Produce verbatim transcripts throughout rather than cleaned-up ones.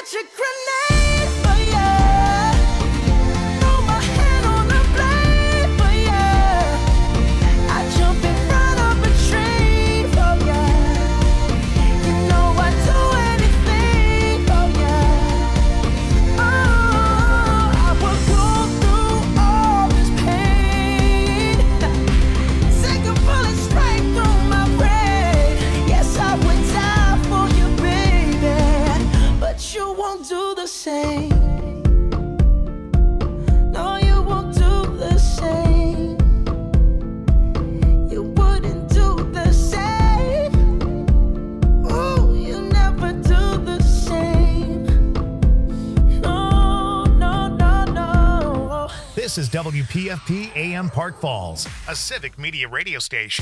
This is W P F P A M Park Falls, a civic media radio station.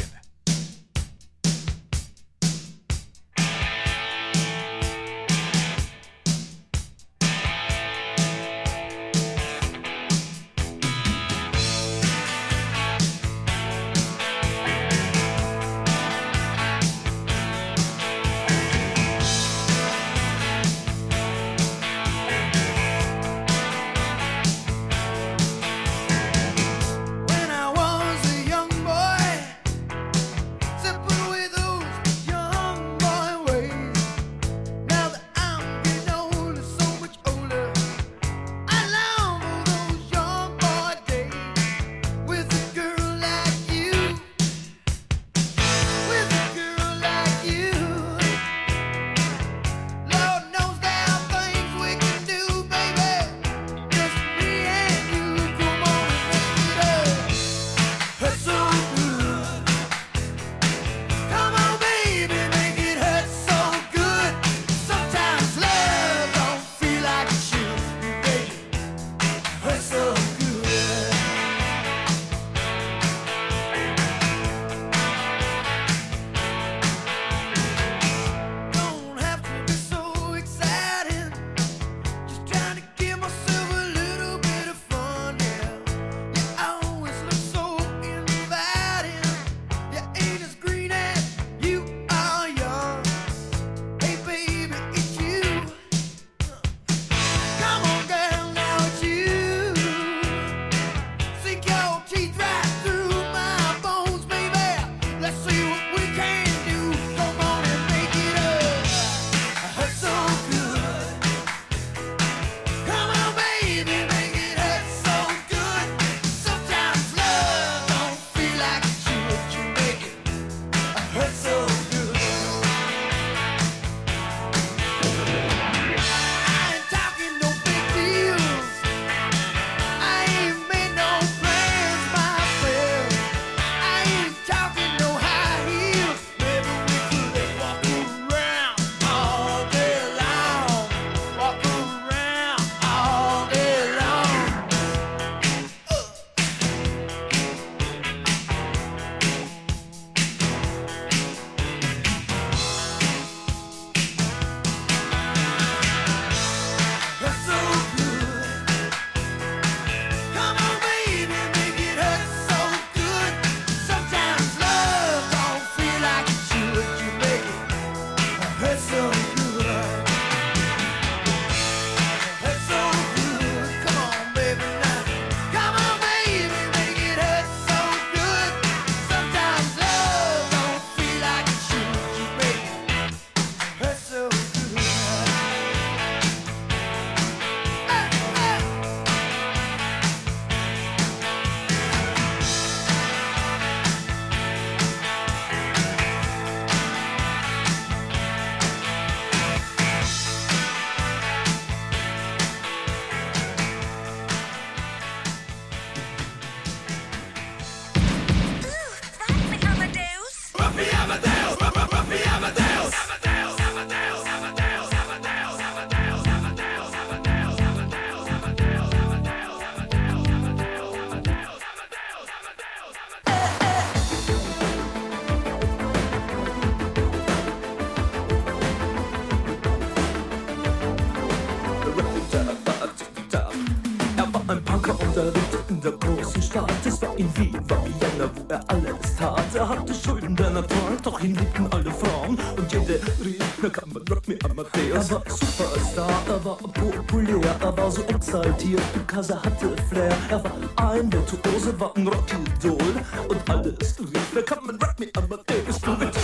In Wien war Vienna, wo er alles tat. Er hat hatte Schulden, denn er trank, doch ihn liebten alle Frauen. Und jede rief, na kann man Rock me Amadeus. Er war Superstar, er war populär, er war so exaltiert, because er hatte Flair. Er war ein Virtuose, war ein Rockidol. Und alles rief, na kann man Rock me Amadeus. Du mit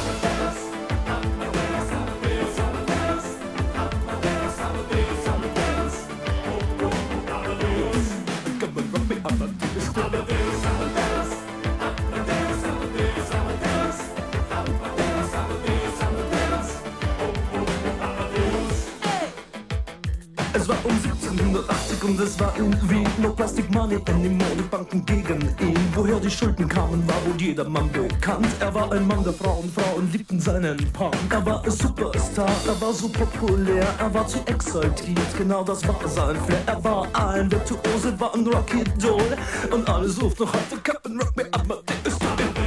Es war um siebzehnhundertachtzig und es war irgendwie no Plastic Money anymore. Die Banken gegen ihn. Woher die Schulden kamen, war wohl jedermann bekannt. Er war ein Mann der Frauen, Frauen liebten seinen Punk. Er war ein Superstar, er war so populär, er war zu exaltiert, genau das war sein Flair. Er war ein Virtuose, war ein Rockidol. Und alle suchten noch heute Captain Rock me Amadeus.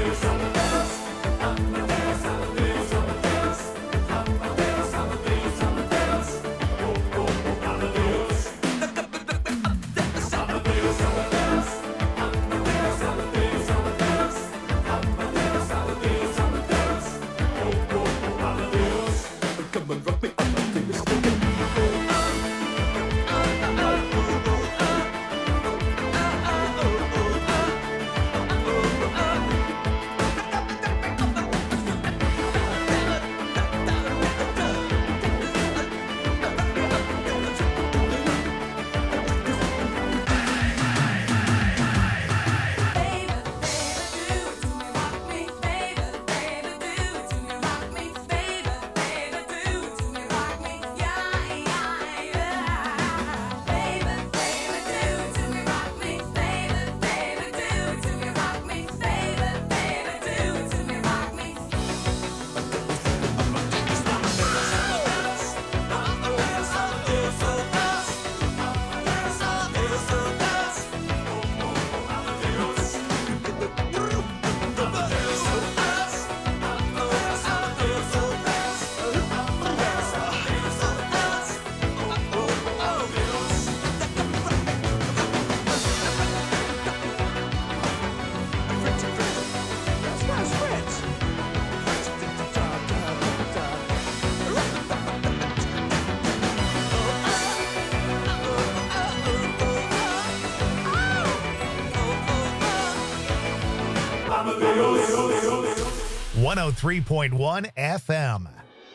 one oh three point one F M.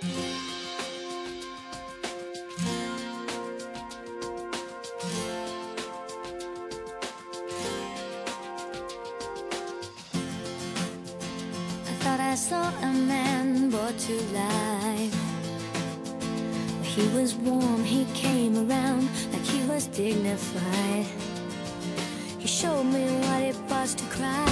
I thought I saw a man brought to life. He was warm, he came around like he was dignified. He showed me what it was to cry.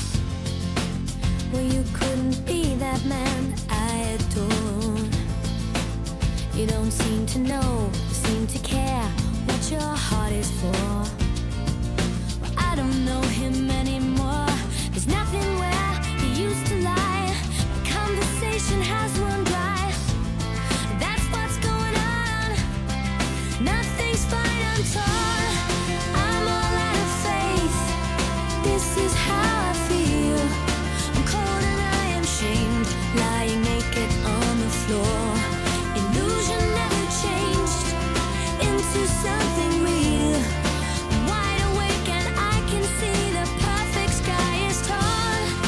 Well, you couldn't be that man I adored. You don't seem to know, seem to care what your heart is for. Well, I don't know him anymore. There's nothing where he used to lie. The conversation has run dry. That's what's going on. Nothing's fine, I'm torn. I'm all out of faith. This is how I feel. I'm cold and I am shamed, lying naked on the floor. Illusion never changed into something real. I'm wide awake and I can see the perfect sky is torn.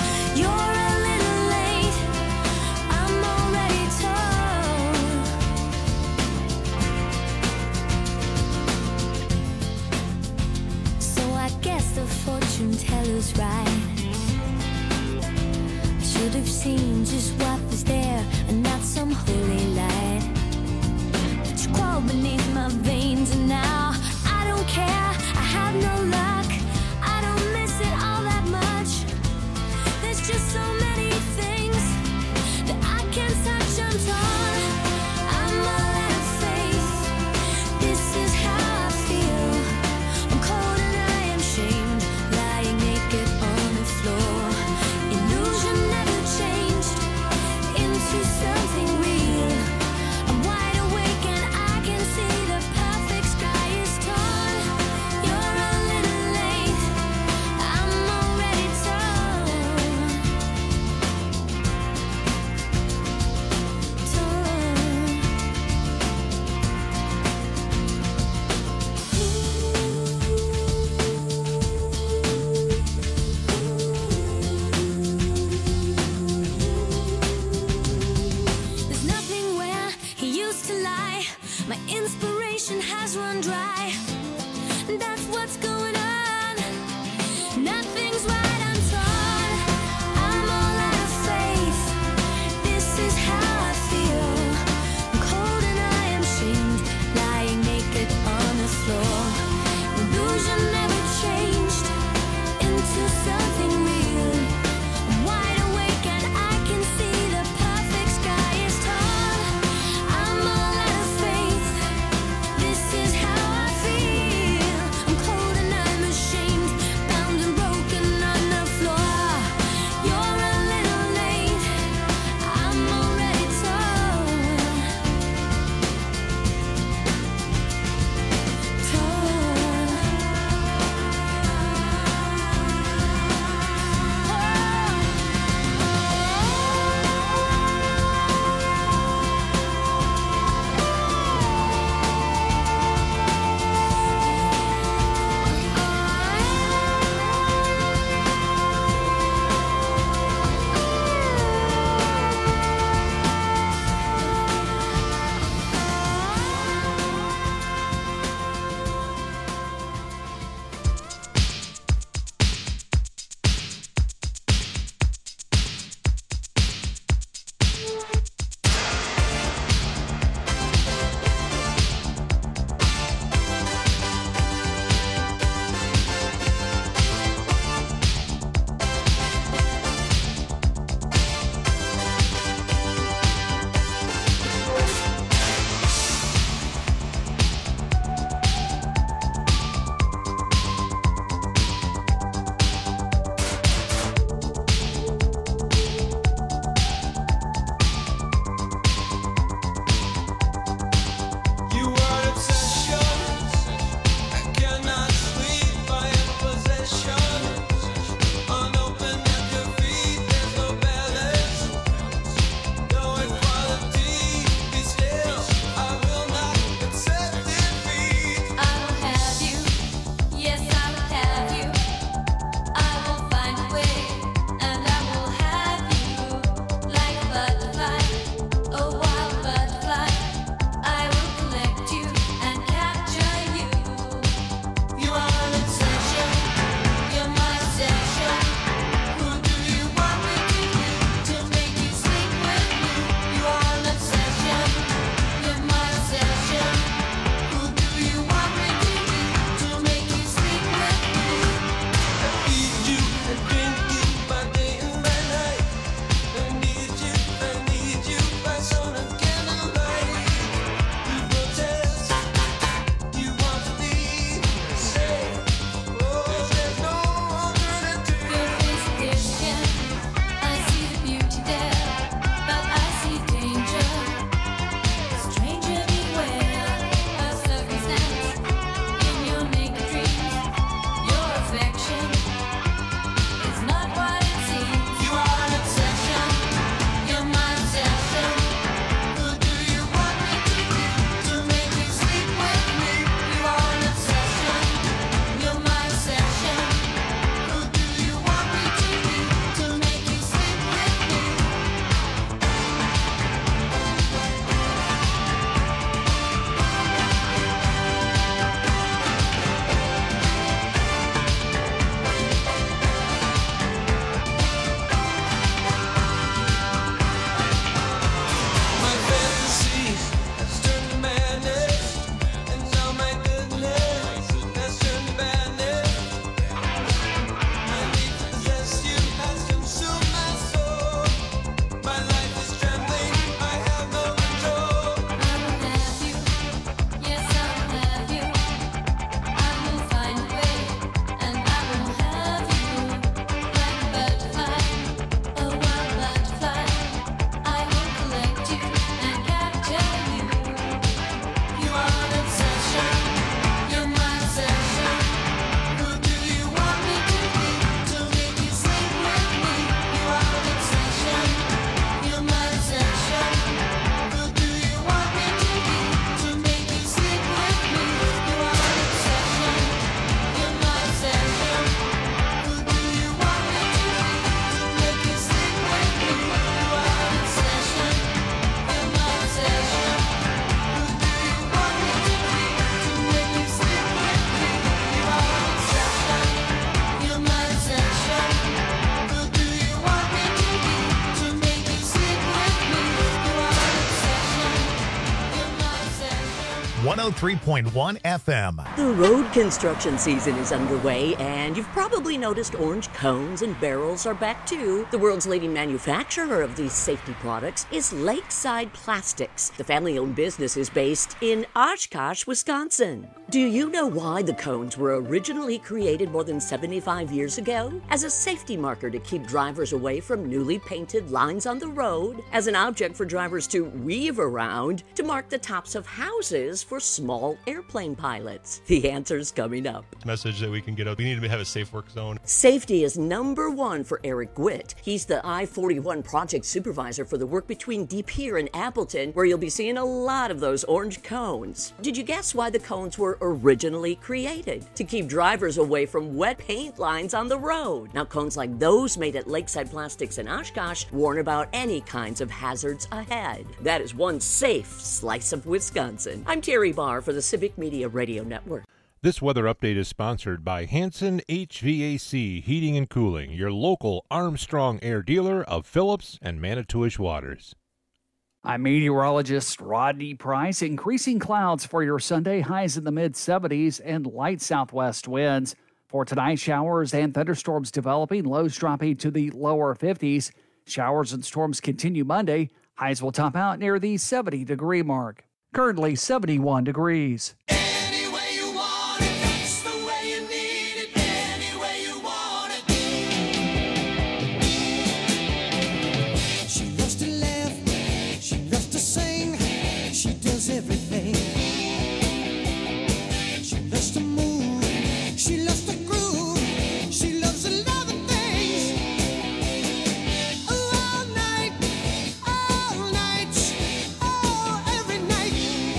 one oh three point one F M. The road construction season is underway, and you've probably noticed orange cones and barrels are back too. The world's leading manufacturer of these safety products is Lakeside Plastics. The family-owned business is based in Oshkosh, Wisconsin. Do you know why the cones were originally created more than seventy-five years ago? As a safety marker to keep drivers away from newly painted lines on the road, as an object for drivers to weave around, to mark the tops of houses for small airplane pilots. The answer's coming up. Message that we can get out. We need to have a safe work zone. Safety is number one for Eric Gwitt. He's the I forty-one project supervisor for the work between De Pere and Appleton, where you'll be seeing a lot of those orange cones. Did you guess why the cones were originally created? To keep drivers away from wet paint lines on the road. Now, cones like those made at Lakeside Plastics in Oshkosh warn about any kinds of hazards ahead. That is one safe slice of Wisconsin. I'm Terry Barr for the Civic Media Radio Network. This weather update is sponsored by Hanson H V A C Heating and Cooling, your local Armstrong Air dealer of Phillips and Manitowish Waters. I'm meteorologist Rodney Price. Increasing clouds for your Sunday, highs in the mid seventies and light southwest winds. For tonight, showers and thunderstorms developing, lows dropping to the lower fifties. Showers and storms continue Monday. Highs will top out near the seventy degree mark. Currently seventy-one degrees. Everything. She loves to move, she loves to groove, she loves a lot of things. Oh, all night, all night, oh, every night.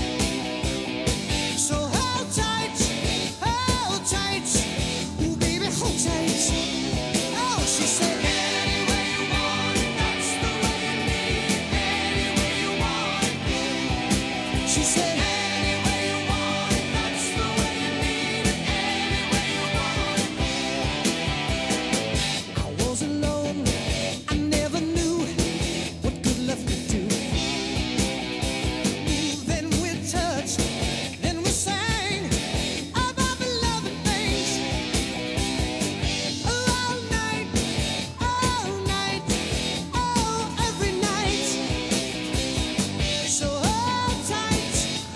So hold tight, hold tight, ooh, baby, hold tight. Oh, she said, any way you want it, that's the way you need it, any way you want it. She said, any way you want it, that's the way you need it, any way you want it. I was alone, I never knew what good love could do. Ooh, then we touched, then we sang about the loving things. Oh, all night, all night, oh, every night. So hold tight,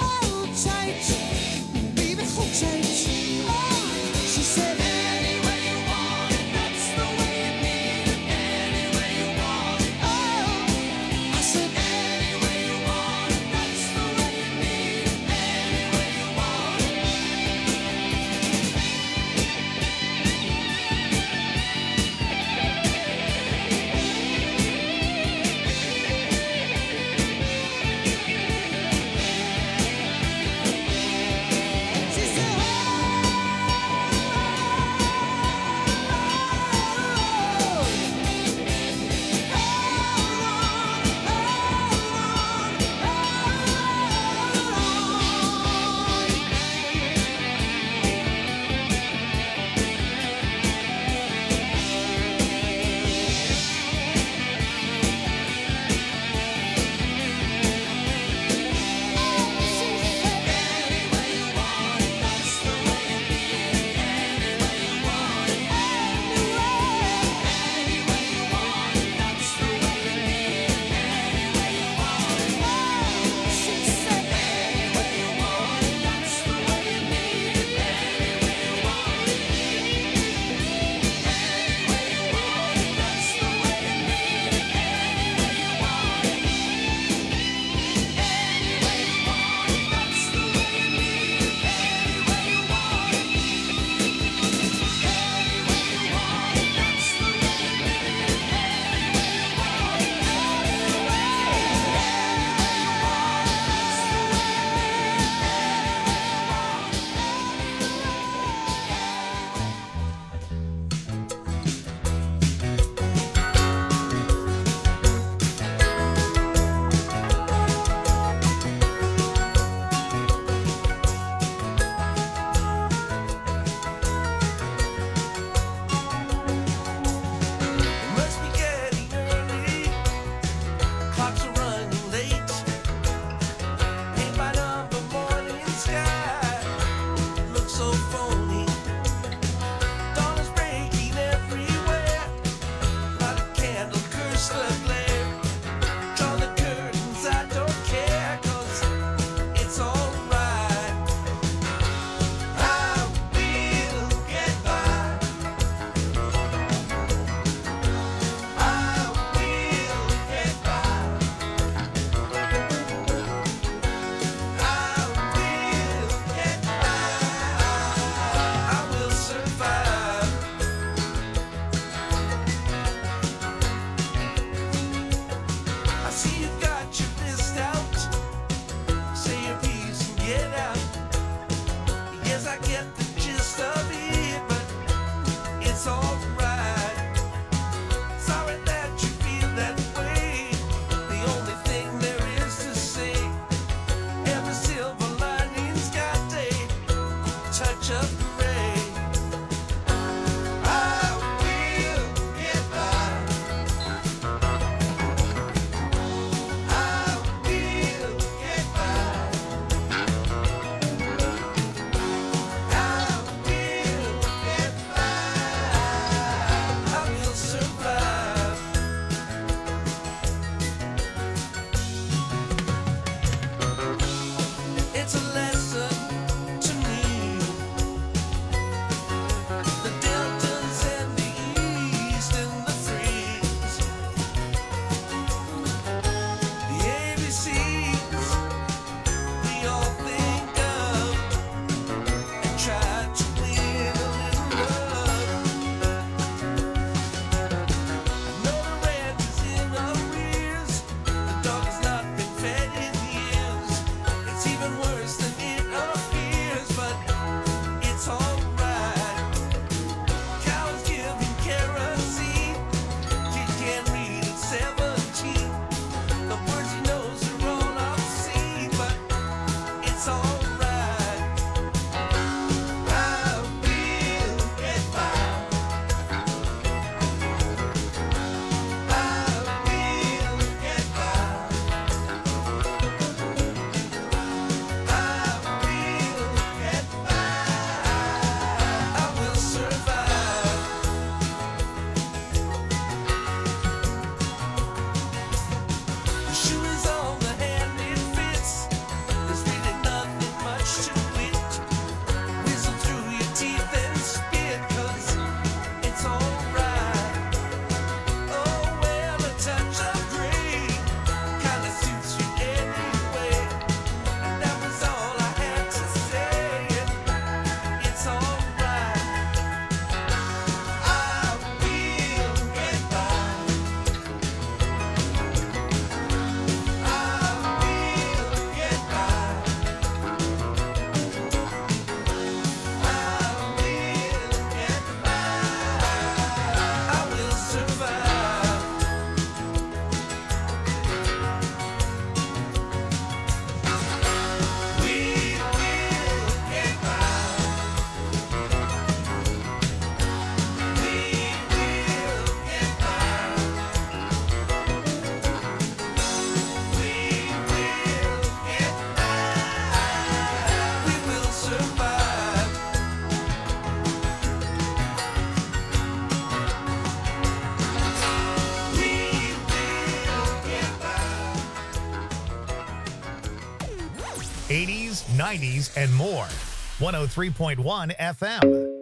eighties, nineties, and more. one oh three point one F M.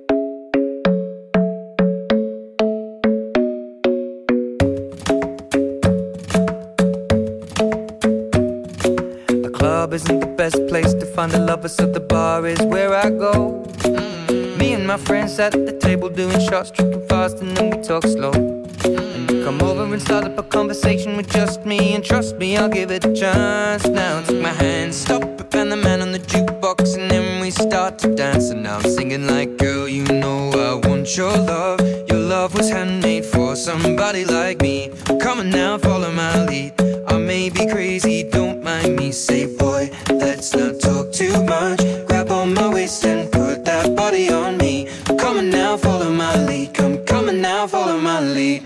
The club isn't the best place to find the lovers, so the bar is where I go. Mm-hmm. Me and my friends sat at the table doing shots, tripping fast, and then we talk slow. And you come over and start up a conversation with just me, and trust me, I'll give it a chance. Now take my hand, stop it, and the man on the jukebox, and then we start to dance. And now I'm singing like, girl, you know I want your love. Your love was handmade for somebody like me. Come on now, follow my lead. I may be crazy, don't mind me. Say, boy, let's not talk too much. Grab on my waist and put that body on me. Come on now, follow my lead. Come, come on now, follow my lead.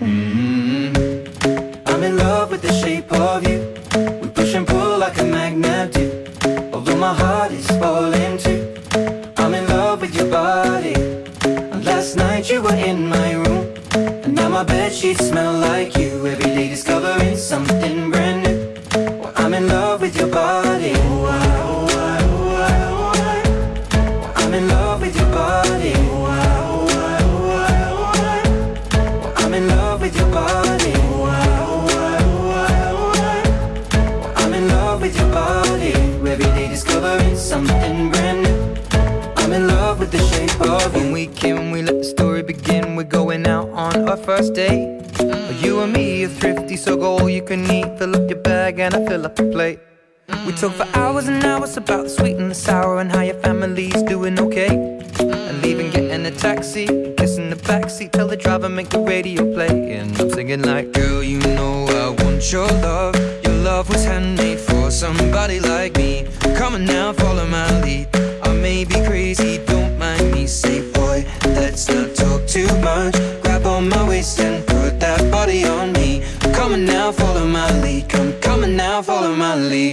Mm-hmm. I'm in love with the shape of you. We push and pull like a magnet do. Although my heart is falling too. I'm in love with your body. And last night you were in my room, and now my bedsheets smell like you. Every day discovering something brand new. Well, I'm in love with your body. Oh, I, oh, I, oh, I, oh, I. Well, I'm in love with your body. Oh, I, oh, I, oh, I, oh, I. Well, I'm in love with your body. Oh, I, oh, I, oh, I, oh, I. Well, I'm in love with your body. Every day discovering something brand new. I'm in love with the shape of you. When we came, we let the story begin. We're going out on our first date. Mm. You and me are thrifty, so go all you can eat. Fill up your bag and I fill up the plate. Mm. We talk for hours and hours about the sweet and the sour, and how your family's doing okay. Mm. And leaving, getting a taxi, kissing the backseat, tell the driver make the radio play. And I'm singing like, girl, you know I want your love. Your love was handmade for somebody like me. Come on now, follow my lead. I may be crazy, don't mind me. Say, boy, let's not talk too much. Grab on my waist and put that body on me. Come on now, follow my lead. Come, come on now, follow my lead.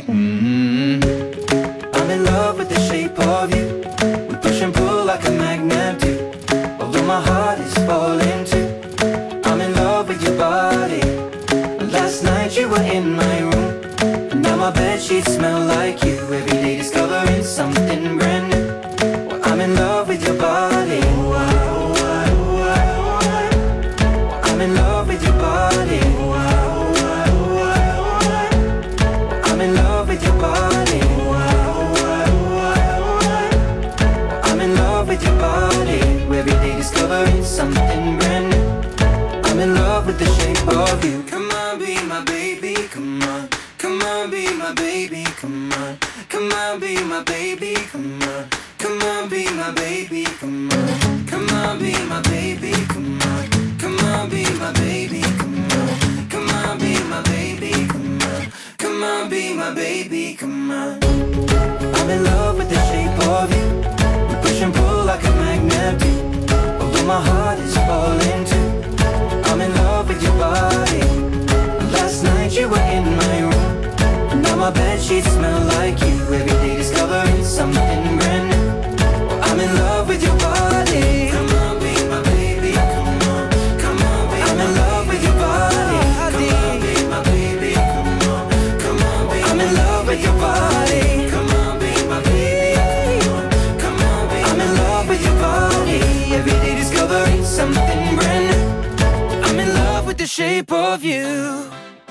Mm-hmm. I'm in love with the shape of you. We push and pull like a magnet do. Although my heart is falling too. I'm in love with your body. Last night you were in my room, and now my bedsheets smell like you. Every day discovering something brand new. Well, I'm in love with your body. Oh, I, oh, I, oh, I, oh, I. I'm in love with your body. Oh, I, oh, I, oh, I, oh, I. I'm in love with your body. Oh, I, oh, I, oh, I, oh, I. I'm in love with your body. Every day discovering something brand new. I'm in love with the shape of you. Come on, be my baby, come on. Come on, be my baby, come on. Come on, be my baby, come on. Come on, be my baby, come on. Come on, be my baby, come on. Come on, be my baby, come on. Come on, be my baby, come on. Come on, be my baby, come on. I'm in love with the shape of you. We push and pull like a magnet do. Although my heart is falling too. I'm in love with your body. Last night you were in my room, and now my bedsheets smell like you. Every day discovering something brand new. Well, I'm in love with your body. Come on, be my baby, come on. Come on, be I'm in love with your body. Come on, be my baby, come on. Come on, be I'm in love with your body. Come on, be my baby, come on. Come on, be I'm in love with your body. Every day discovering something brand new. I'm in love with the shape of you.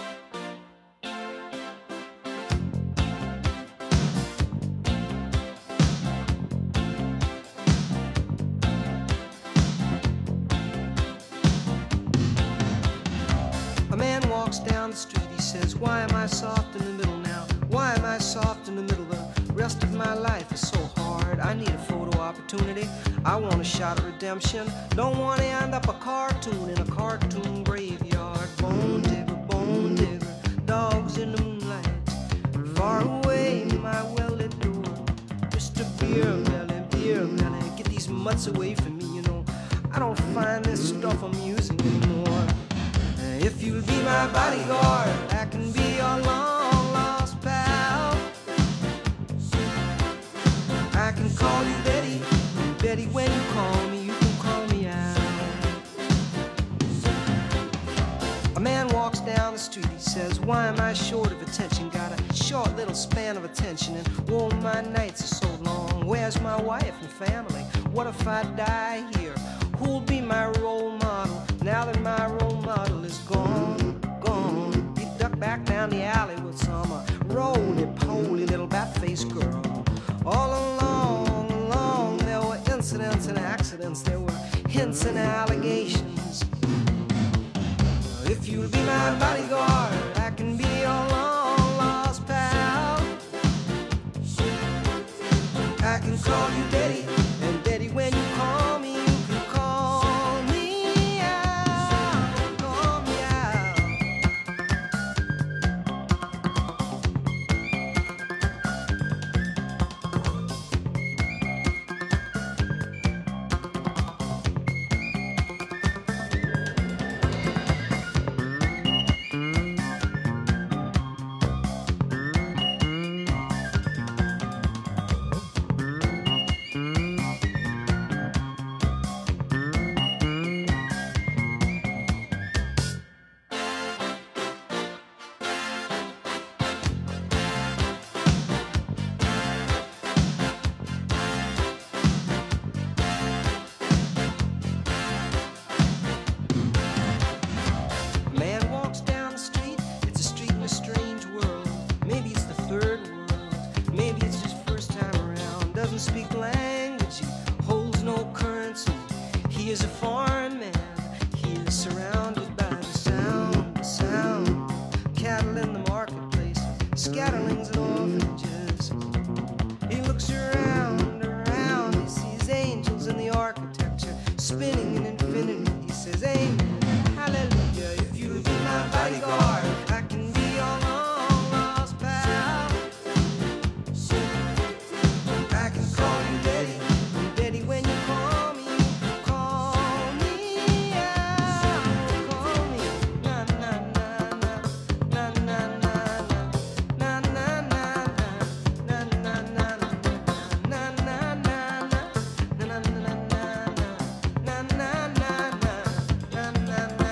A man walks down the street, he says, why am I soft in the middle now? Why am I soft in the middle? The rest of my life is so hard. I need a photo opportunity. I want a shot at redemption. Don't want to end up a cartoon in a cartoon graveyard. Bone digger, bone digger, dogs in the moonlight. Far away, my well-lit door. Mister Beer Belly, Beer Belly, get these mutts away from me, you know. I don't find this stuff amusing anymore. If you'll be my bodyguard, I can be your long-lost pal. I can call you Betty, Betty, when you call me, you can call me out. A man walks down the street, he says, why am I short of attention? Got a short short little span of attention, and oh, my nights are so long. Where's my wife and family? What if I die here? Who'll be my role model now that my role model is gone, gone? He ducked back down the alley with some uh, roly-poly little bat-faced girl. All along, along, there were incidents and accidents. There were hints and allegations. If you'll be my bodyguard, I can be your long-lost pal. I can call you Daddy, and Daddy, when you call me, you can call me out, call me out. Man walks down the street, it's a street in a strange world. Maybe it's the third world, maybe it's his first time around. Doesn't speak language, he holds no currency. He is a foreign man, he is surrounded by the sound, the sound. Cattle in the marketplace, scatterlings and orphanages. He looks around, around, he sees angels in the architecture, spinning in infinity. He says, amen, hallelujah. If you'll be my bodyguard, I can be your long-lost pal. I can call you Daddy, and Daddy, when you call me, you can call me out, call me. Na na na na, na na na na, na na na na, na na na na, na na na na, na na na na, na na na na, na na na na.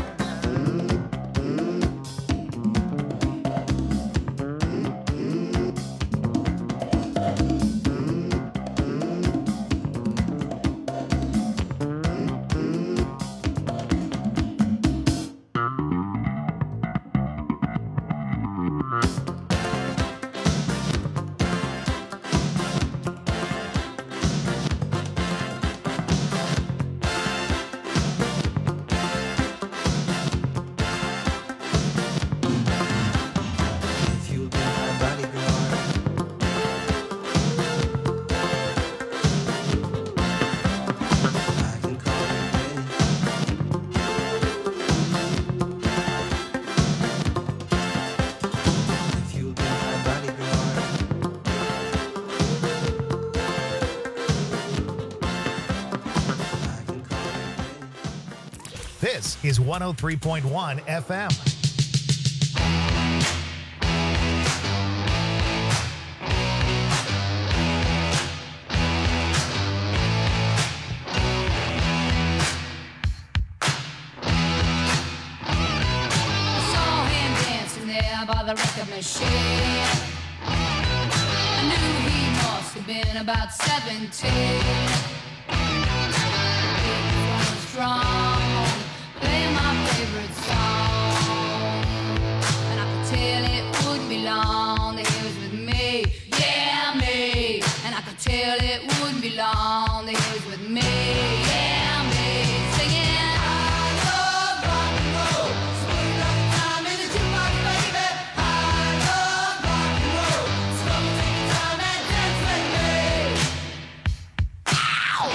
If you'll be my bodyguard, I can call you Daddy. If you'll be my bodyguard, I can call you Daddy. This is one oh three point one F M. I saw him dancing there by the record machine. I knew he must have been about seventeen. He was strong, playing my favorite song, and I could tell it wouldn't be long that he was with me, yeah, me. And I could tell it wouldn't be long that he was with me, yeah, me. Singing, I love rock and roll, swing up time in the jukebox, baby. I love rock and roll, slow take your time and dance with me. Ow!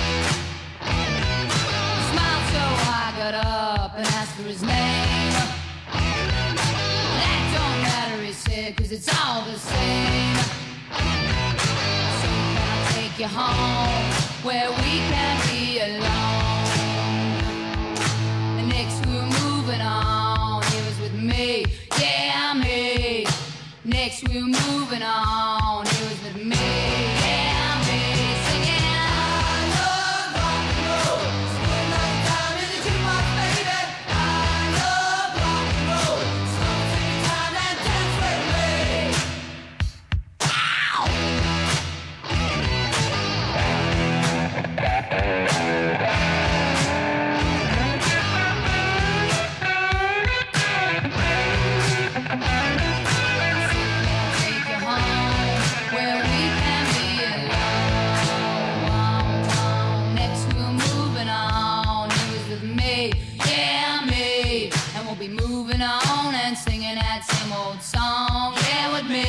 He smiled, so I got up and asked for his name. That don't matter, he said, 'cause it's all the same. So can I take you home where we can be alone? And next we were moving on, he was with me, yeah, me. Next we were moving on, he was with me, yeah, me. Singing, I love rock and roll, swing like time in the jukebox, baby. I love rock and roll, slow take your time and dance with me.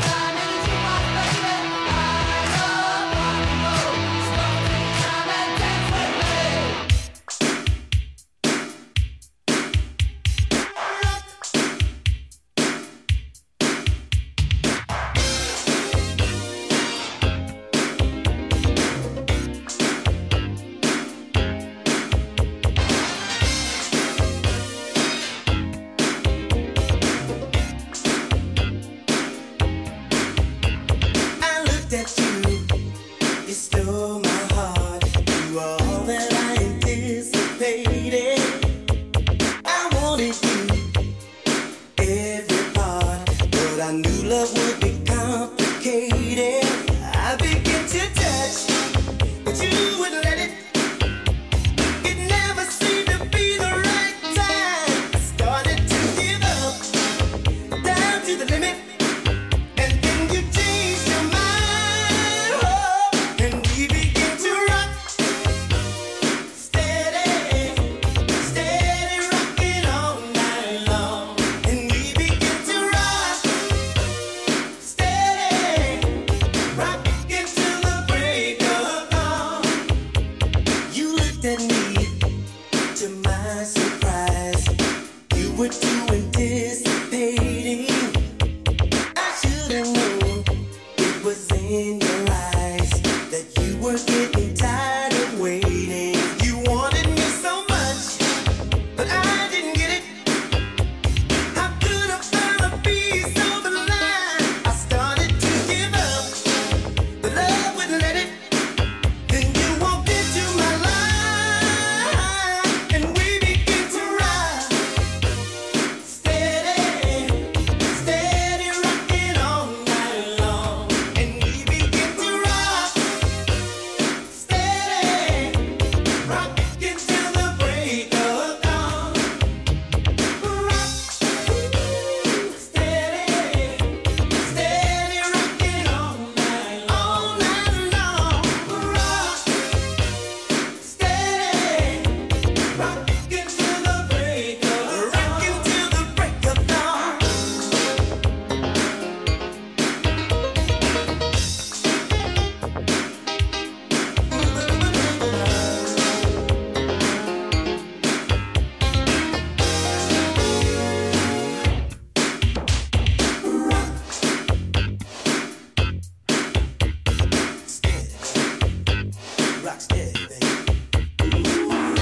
time in the jukebox, baby. I love rock and roll. So don't take your time and dance with me. I looked at you, you stole my heart. You were all that I anticipated. I wanted you, every part, but I knew love would be complicated. I began to touch, but you wouldn't let it. It never seemed to be the right time. I started to give up, down to the limit. And then you changed your mind, oh, and we began to rock, steady, steady rocking all night long. And we began to rock, steady, rocking till the break of dawn. You looked at me, to my surprise, you were too anticipating. I should have known it was in your eyes that you were getting tired of waiting. You wanted me so much, but I didn't get it. How could I find a piece of the line? I started to give up, but love wouldn't let it. Then you walked into my life, and we began to ride, steady, steady rocking all night long. And we began to rock, steady, rocking till the break of dawn. Rock, steady, steady rocking all night, all night long. Rock, steady, rocking till the break of dawn. Rocking till the break of dawn. Rock steady, baby.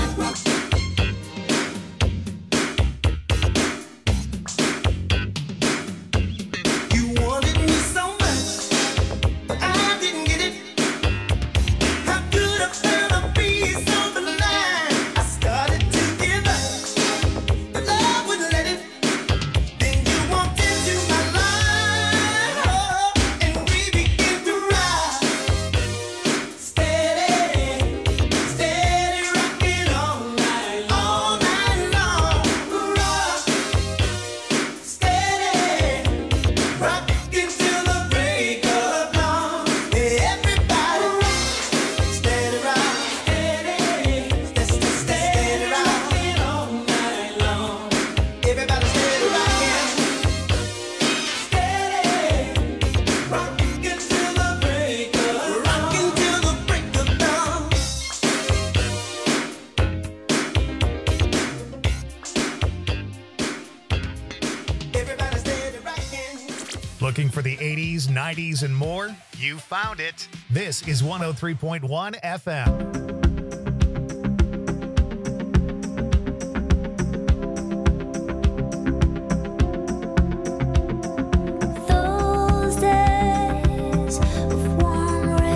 You wanted me so much, but I didn't get it. How could I find a piece of the line? I started to give up, but love wouldn't let it. Then you walked into my life, oh, and we began to ride, steady, steady rocking all night, all night long. Rock, steady, rocking till the break of dawn. Everybody rock, steady rock, steady, steady, steady rocking all night long. Everybody steady rocking, steady, rocking till the break of rocking till the break of dawn. Everybody steady rocking. Looking for the eighties, nineties, and more? You found it. This is one oh three point one F M. Those days of warm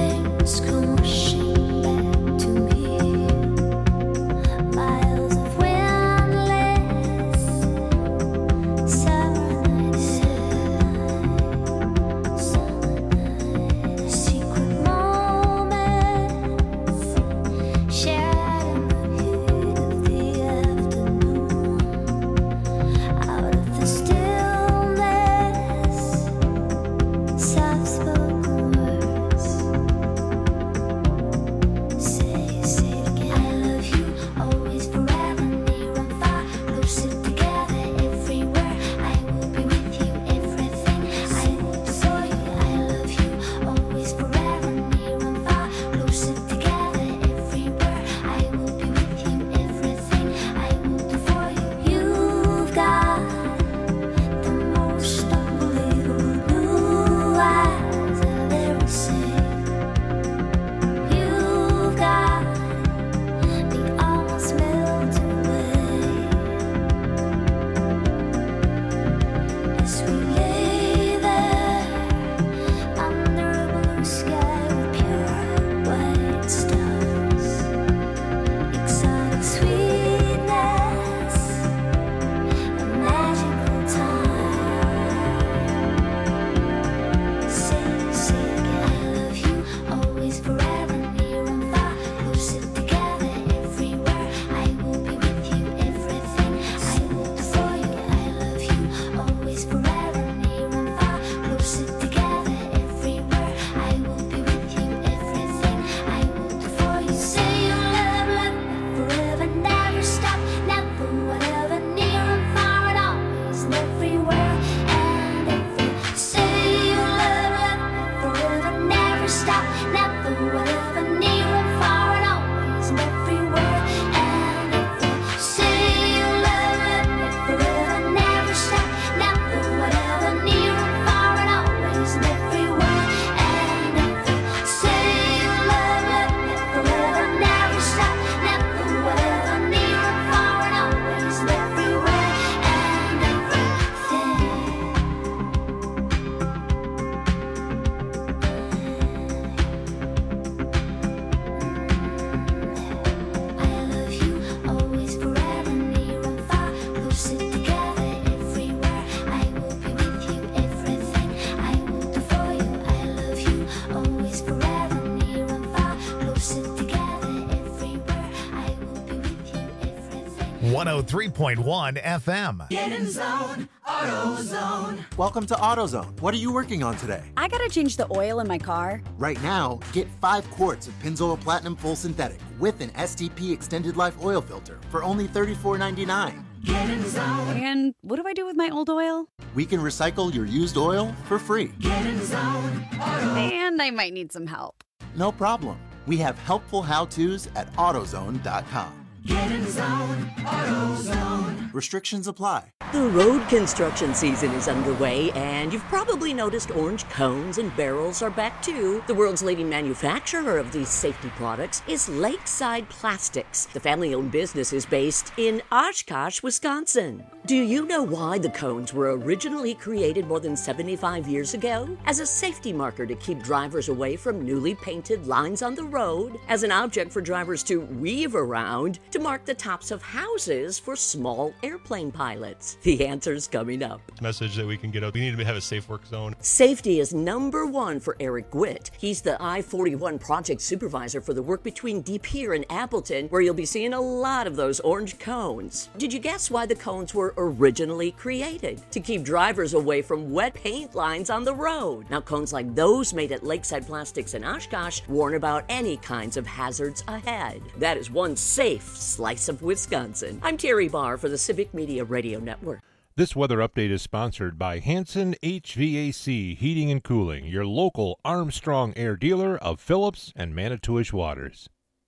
one oh three point one F M. Get in zone, AutoZone. Welcome to AutoZone. What are you working on today? I gotta change the oil in my car. Right now, get five quarts of Pennzoil Platinum Full Synthetic with an S T P Extended Life Oil Filter for only thirty-four ninety-nine. Get in zone. And what do I do with my old oil? We can recycle your used oil for free. Get in zone, Auto. And I might need some help. No problem. We have helpful how-tos at AutoZone dot com. Get in zone, AutoZone. Restrictions apply. The road construction season is underway, and you've probably noticed orange cones and barrels are back too. The world's leading manufacturer of these safety products is Lakeside Plastics. The family-owned business is based in Oshkosh, Wisconsin. Do you know why the cones were originally created more than seventy-five years ago? As a safety marker to keep drivers away from newly painted lines on the road, as an object for drivers to weave around, to mark the tops of houses for small airplane pilots. The answer's coming up. Message that we can get out. We need to have a safe work zone. Safety is number one for Eric Gwitt. He's the I forty-one project supervisor for the work between De Pere and Appleton, where you'll be seeing a lot of those orange cones. Did you guess why the cones were originally created? To keep drivers away from wet paint lines on the road. Now, cones like those made at Lakeside Plastics in Oshkosh warn about any kinds of hazards ahead. That is one safe slice of Wisconsin. I'm Terry Barr for the Civic Media Radio Network. This weather update is sponsored by Hanson H V A C Heating and Cooling, your local Armstrong Air dealer of Phillips and Manitowish Waters.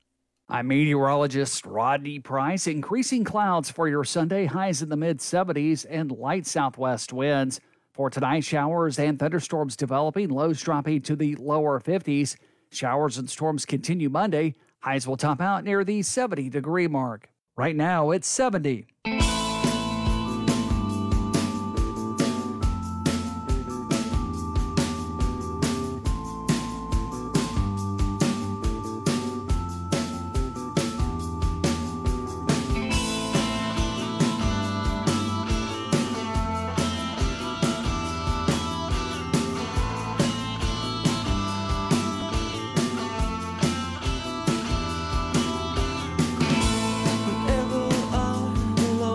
I'm meteorologist Rodney Price. Increasing clouds for your Sunday, highs in the mid seventies and light southwest winds. For tonight, showers and thunderstorms developing, lows dropping to the lower fifties. Showers and storms continue Monday. Highs will top out near the seventy degree mark. Right now, it's seventy. Whenever I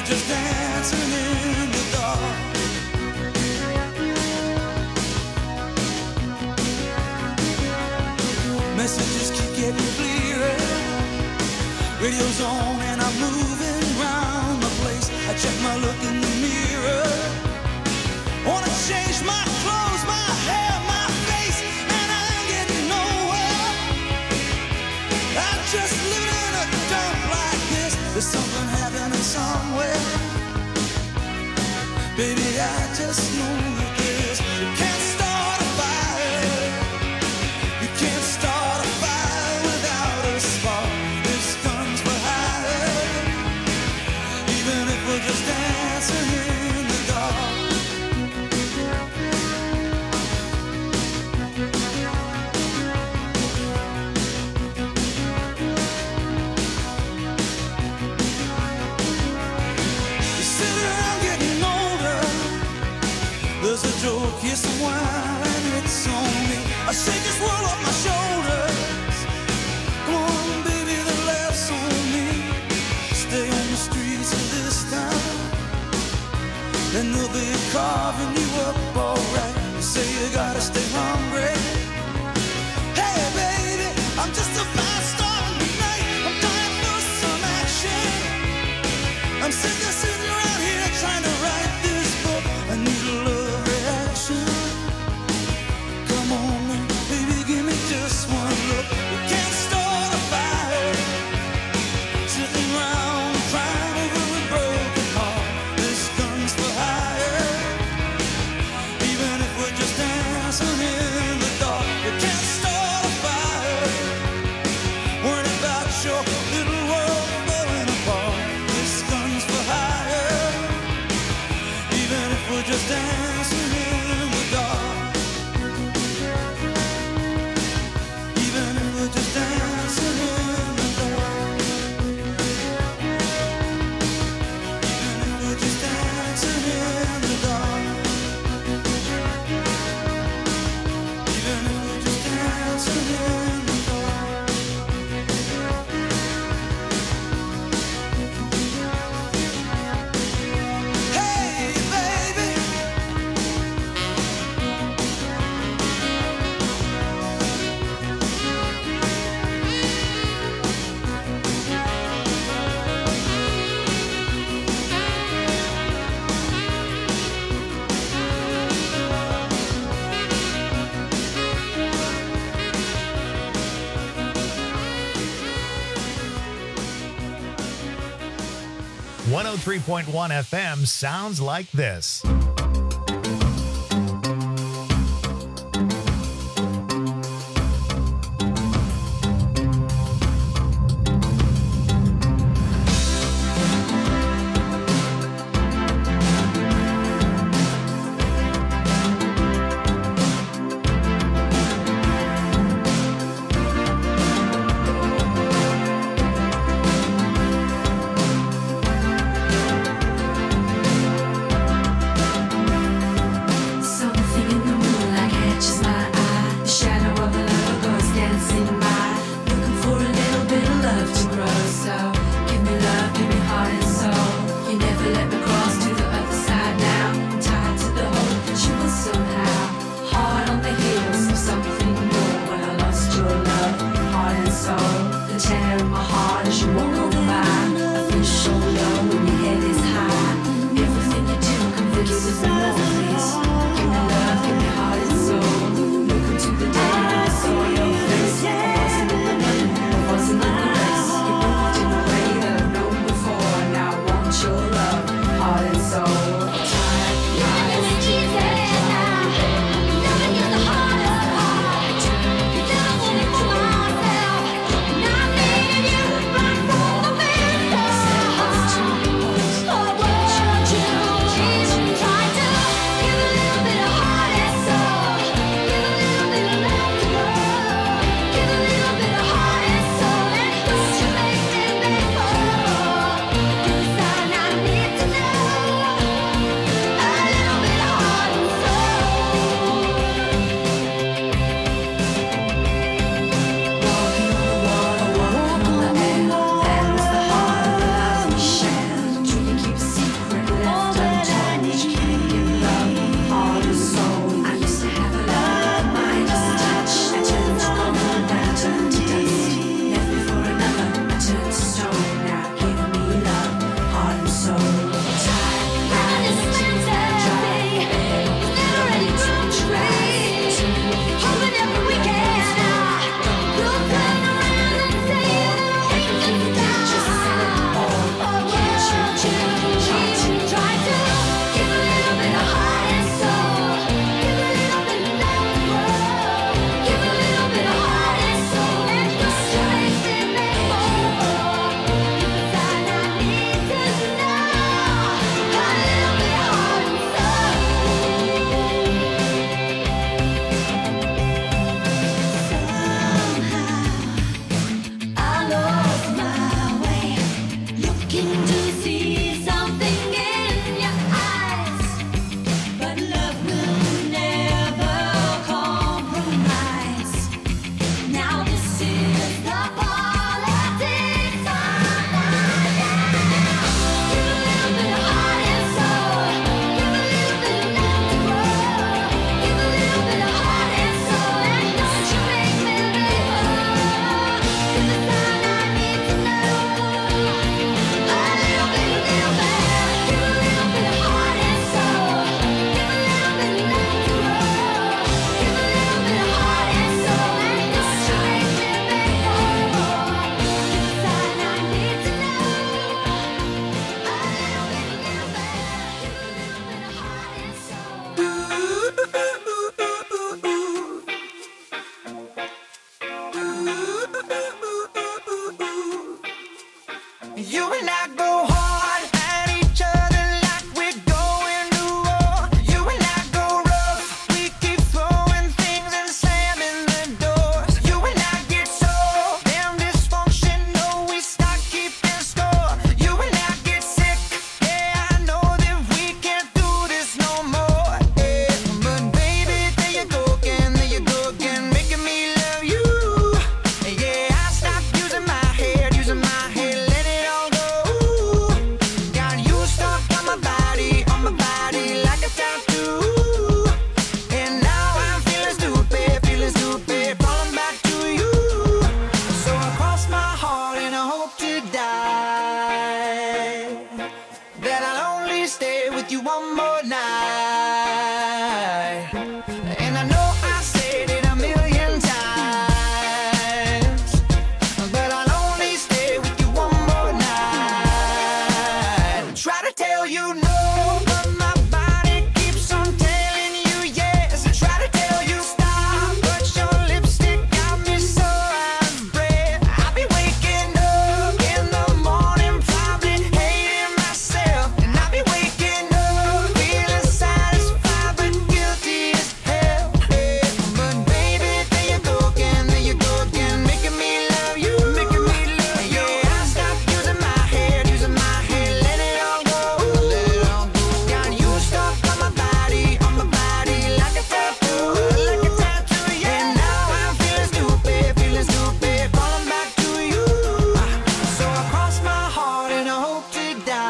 just dancing in the dark. Messages keep getting clearer. Radio's on and I'm moving round the place. I check my look in the mirror. Wanna change my clothes, my hair, my face, and I ain't getting nowhere. I'm just living in a dump like this. There's something happening somewhere. Baby, I just know that this. You can't start a fire. You can't start a fire without a spark. This gun's for hire. Even if we're just dancing in the dark. You sit around getting older. There's a joke, here's some wine, and it's on me. I shake this world off my shoulders. Come on, baby, the laughs on me. Stay on the streets of this town, and they'll be carving you up alright. You say you gotta stay hungry. Hey, baby, I'm just a fast star tonight. I'm dying for some action. I'm sick of sitting around here trying to write this book. I need a love reaction. Come on, baby, give me just one look. We can't start a fire. Sitting around crying over a broken heart. This gun's for hire. Even if we're just dancing in the dark. We can't start a fire. Worrying about your little world falling apart. This gun's for hire. Even if we're just dancing in the dark. Even if we're just dancing in the dark. Even if we're just dancing in the dark. Even if we're just dancing in the dark. Hey, baby. one oh three point one F M sounds like this. Looking to see something in your eyes, but love will never compromise. Now this is the politics of life. Give a little bit of heart and soul. Give a little bit of love to grow. Give a little bit of heart and soul, and don't you make me live. 'Cause it's all I need to know. A little bit, little bit. Give a little bit of heart and soul. Give a little bit of love to grow. Give a little bit of heart and soul, and don't you make me live. 'Cause it's all I need to know. A little bit, little bit. Give a little bit of heart and soul. You and I go hard at each other like we're going to war. You and I go rough, we keep throwing things and slamming the doors. You and I get so damn dysfunctional, we start keeping score. You and I get sick, yeah, I know that we can't do this no more. Yeah, but baby, there you go again, there you go again, making me love you. Yeah, I stopped using my head, using my head, let it all go. Got you stuck on my body, on my body like a tattoo. And now I'm feeling stupid, feeling stupid, falling back to you. So I cross my heart and I hope to die, that I'll only stay with you one more night. And I know I said it a million times, but I'll only stay with you one more night. Try to tell you no, but my body keeps on telling you yes. I try to tell you stop, but your lipstick got me so out of breath. I'll be waking up in the morning, probably hating myself. And I'll be waking up feeling satisfied, but guilty as hell. Yeah. But baby, there you go again, there you go again, making me love you, making me love you. Yeah, I stopped using my head, using my head, let it all go, let it all go. Got you stuck on my body, on my body like a tattoo, like a tattoo. Yeah, and now I'm feeling stupid, feeling stupid, falling back to you. So I cross my heart and I hope to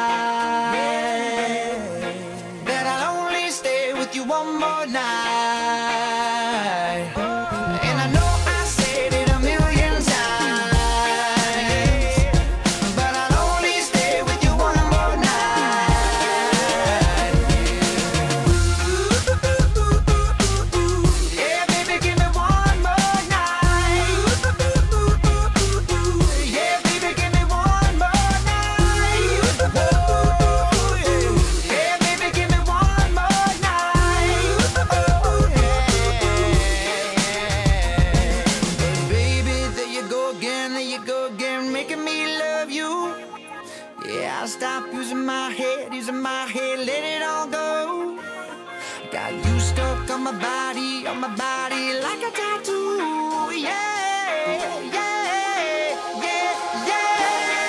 die, that I'll only stay with you one more night. And I know I said it a million times, but I'll only stay with you one more night. Yeah, baby, give me one more night. Yeah, baby, give me one more night. Whoa, yeah. Yeah, baby, give me one more night. Oh, yeah. Baby, there you go again, there you go again, making me love you. Yeah, I stopped using my head, using my head, let it all go. Got you stuck on my body, on my body like a tattoo. Yeah, yeah, yeah, yeah.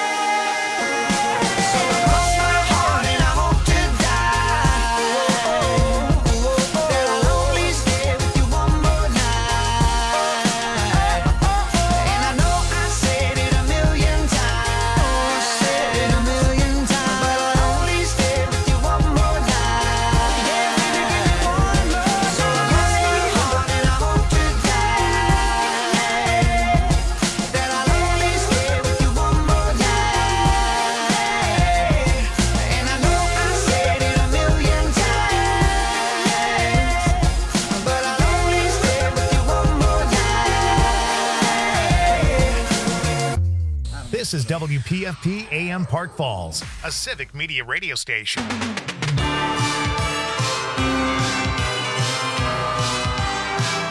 So I cross my heart and I hope to die, that I'll only stay with you one more night. And I know I said it a million times, said it a million times, but I'll only stay with you one more night. Yeah, baby, give me one more. So I cross my heart and I hope to die, that I'll only stay with you one more night. And I know I said it a million times, but I'll only stay with you one more night. This is W P F P A M Park Falls, a civic media radio station.